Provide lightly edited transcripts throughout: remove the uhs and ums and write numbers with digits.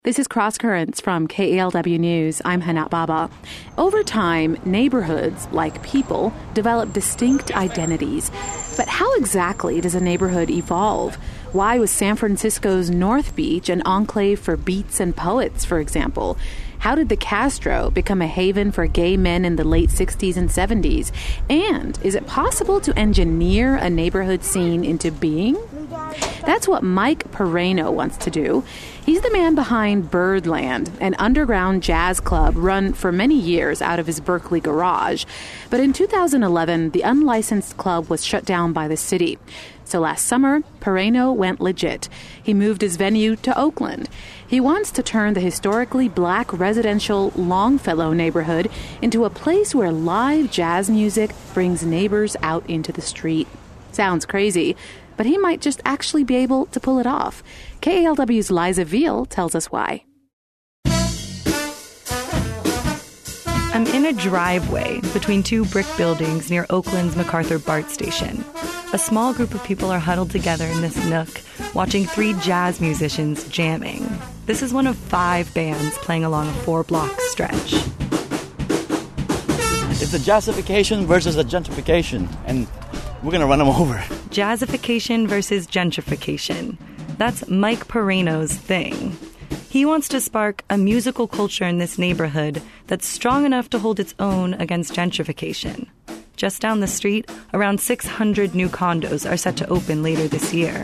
This is Cross Currents from KALW News. I'm Hanat Baba. Over time, neighborhoods, like people, develop distinct identities. But how exactly does a neighborhood evolve? Why was San Francisco's North Beach an enclave for beats and poets, for example? How did the Castro become a haven for gay men in the late 60s and 70s? And is it possible to engineer a neighborhood scene into being? That's what Mike Perrano wants to do. He's the man behind Birdland, an underground jazz club run for many years out of his Berkeley garage. But in 2011, the unlicensed club was shut down by the city. So last summer, Perrano went legit. He moved his venue to Oakland. He wants to turn the historically black residential Longfellow neighborhood into a place where live jazz music brings neighbors out into the street. Sounds crazy, but he might just actually be able to pull it off. KALW's Liza Veal tells us why. I'm in a driveway between two brick buildings near Oakland's MacArthur BART station. A small group of people are huddled together in this nook, watching three jazz musicians jamming. This is one of 5 bands playing along a 4-block stretch. It's a jazzification versus a gentrification, and we're going to run them over. Jazzification versus gentrification. That's Mike Perrano's thing. He wants to spark a musical culture in this neighborhood that's strong enough to hold its own against gentrification. Just down the street, around 600 new condos are set to open later this year.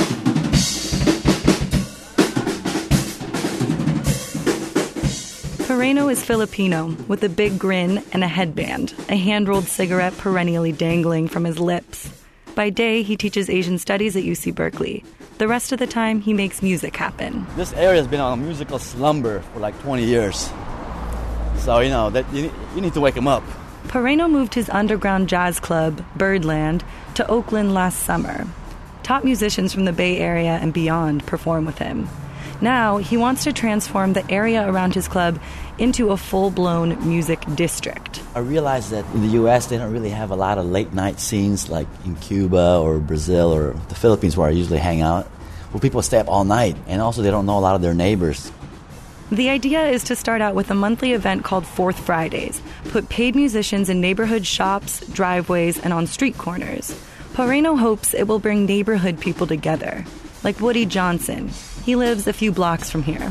Perrano is Filipino, with a big grin and a headband, a hand-rolled cigarette perennially dangling from his lips. By day, he teaches Asian studies at UC Berkeley. The rest of the time, he makes music happen. This area has been on a musical slumber for like 20 years. So, that you need to wake them up. Perrano moved his underground jazz club, Birdland, to Oakland last summer. Top musicians from the Bay Area and beyond perform with him. Now, he wants to transform the area around his club into a full-blown music district. I realized that in the U.S., they don't really have a lot of late-night scenes like in Cuba or Brazil or the Philippines where I usually hang out, where people stay up all night, and also they don't know a lot of their neighbors. The idea is to start out with a monthly event called Fourth Fridays, put paid musicians in neighborhood shops, driveways, and on street corners. Perrano hopes it will bring neighborhood people together, like Woody Johnson. He lives a few blocks from here.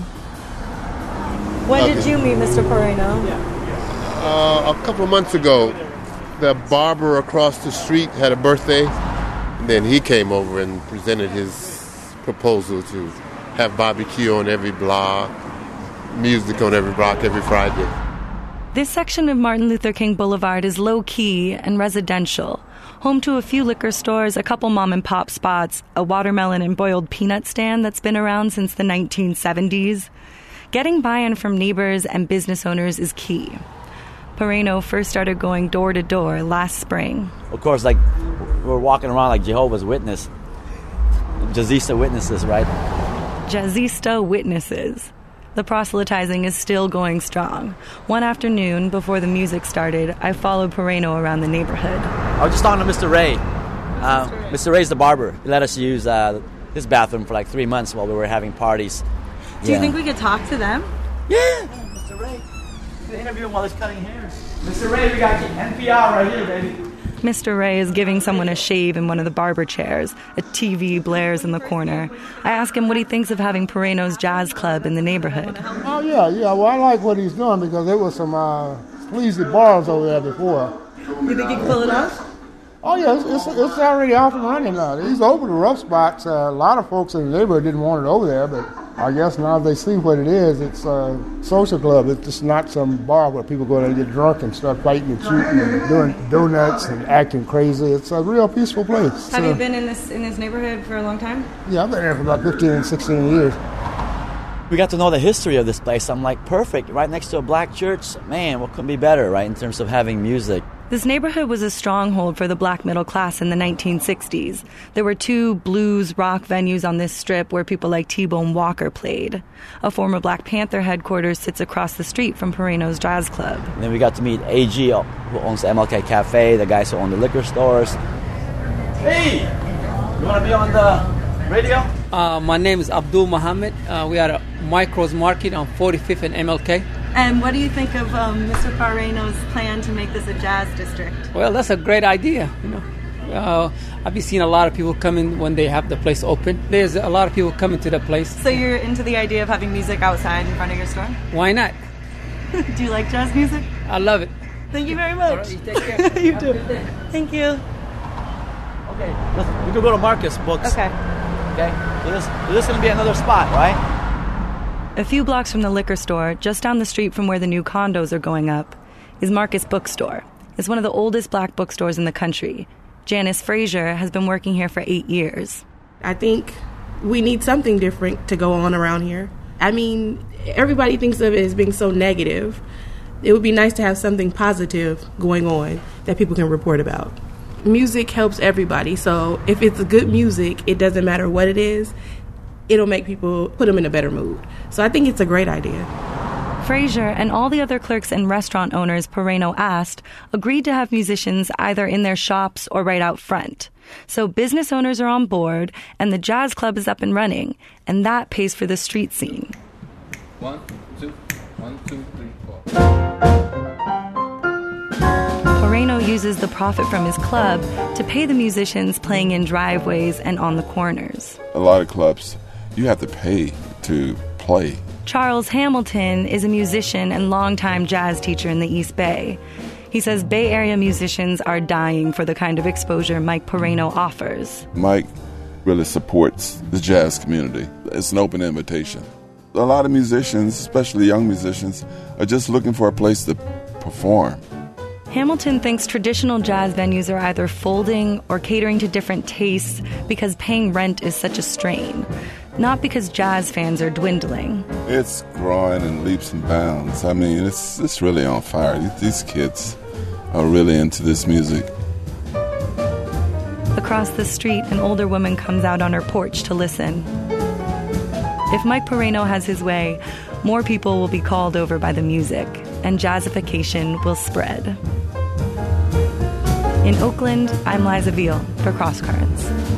When did you meet Mr. Perrano? A couple of months ago. The barber across the street had a birthday, and then he came over and presented his proposal to have barbecue on every block, music on every block every Friday. This section of Martin Luther King Boulevard is low-key and residential, home to a few liquor stores, a couple mom-and-pop spots, a watermelon and boiled peanut stand that's been around since the 1970s. Getting buy-in from neighbors and business owners is key. Perrano first started going door-to-door last spring. Of course, we're walking around like Jehovah's Witness. Jazzista witnesses, right? Jazzista witnesses. The proselytizing is still going strong. One afternoon, before the music started, I followed Perrano around the neighborhood. I was just talking to Mr. Ray. Mr. Ray's the barber. He let us use his bathroom for like 3 months while we were having parties. Do you think we could talk to them? Yeah, Mr. Ray. You can interview him while he's cutting hair. Mr. Ray, we got NPR right here, baby. Mr. Ray is giving someone a shave in one of the barber chairs. A TV blares in the corner. I ask him what he thinks of having Perrano's jazz club in the neighborhood. Oh, yeah. Well, I like what he's doing because there was some sleazy bars over there before. You think he can pull it off? Oh, yeah. It's already off and running now. He's over the rough spots. A lot of folks in the neighborhood didn't want it over there, but I guess now they see what it is. It's a social club. It's just not some bar where people go there and get drunk and start fighting and shooting and doing donuts and acting crazy. It's a real peaceful place. Have you been in this neighborhood for a long time? Yeah, I've been there for about 15, 16 years. We got to know the history of this place. I'm like, perfect. Right next to a black church. Man, what could be better, right, in terms of having music? This neighborhood was a stronghold for the black middle class in the 1960s. There were 2 blues rock venues on this strip where people like T-Bone Walker played. A former Black Panther headquarters sits across the street from Perrano's jazz club. And then we got to meet AG, who owns the MLK Cafe, the guys who own the liquor stores. Hey! You want to be on the Radio? My name is Abdul Muhammad. We are at Micros Market on 45th and MLK. And what do you think of Mr. Parreno's plan to make this a jazz district? Well, that's a great idea. I've been seeing a lot of people coming when they have the place open. There's a lot of people coming to the place. So you're into the idea of having music outside in front of your store? Why not? Do you like jazz music? I love it. Thank you very much. All right, you take care. You too. Thank you. Okay, we could go to Marcus Books. Okay. Okay, so this is going to be another spot, right? A few blocks from the liquor store, just down the street from where the new condos are going up, is Marcus Bookstore. It's one of the oldest black bookstores in the country. Janice Frazier has been working here for 8 years. I think we need something different to go on around here. I mean, everybody thinks of it as being so negative. It would be nice to have something positive going on that people can report about. Music helps everybody, so if it's good music, it doesn't matter what it is, it'll make people, put them in a better mood. So I think it's a great idea. Frazier and all the other clerks and restaurant owners Parreno asked agreed to have musicians either in their shops or right out front. So business owners are on board, and the jazz club is up and running, and that pays for the street scene. 1, 2, 1, 2, 3, 4. Parreno uses the profit from his club to pay the musicians playing in driveways and on the corners. A lot of clubs, you have to pay to play. Charles Hamilton is a musician and longtime jazz teacher in the East Bay. He says Bay Area musicians are dying for the kind of exposure Mike Parreno offers. Mike really supports the jazz community. It's an open invitation. A lot of musicians, especially young musicians, are just looking for a place to perform. Hamilton thinks traditional jazz venues are either folding or catering to different tastes because paying rent is such a strain, not because jazz fans are dwindling. It's growing in leaps and bounds. I mean, it's really on fire. These kids are really into this music. Across the street, an older woman comes out on her porch to listen. If Mike Parreno has his way, more people will be called over by the music, and jazzification will spread. In Oakland, I'm Liza Veal for Cross Currents.